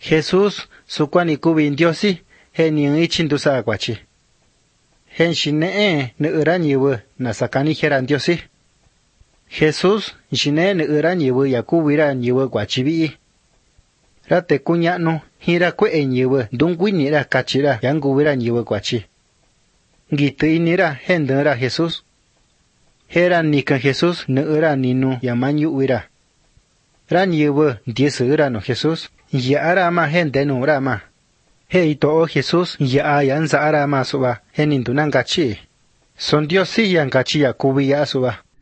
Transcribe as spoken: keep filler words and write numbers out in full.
Jesús sukwani kubi Ndiosi he ni ichindusa kwachi. Hen shine ne ura nyiwe na sakani hera Ndiosi. Jesús shine ne ura nyiwe yakubira nyiwe kwachibi. Rate kunyano hira kwe nyiwe dungwinira kachira yangubira nyiwe kwachi. Ngite inira hendera Jesús. Hera nika Jesús ne ura ninu yamanyu uira. Ran nyiwe ndiese ura no Jesús. Ya arama hende no rama. He ito Jesús ya ayanza arama suba. He nindunangachi. Son Dios si yangachi yakubi ya suba.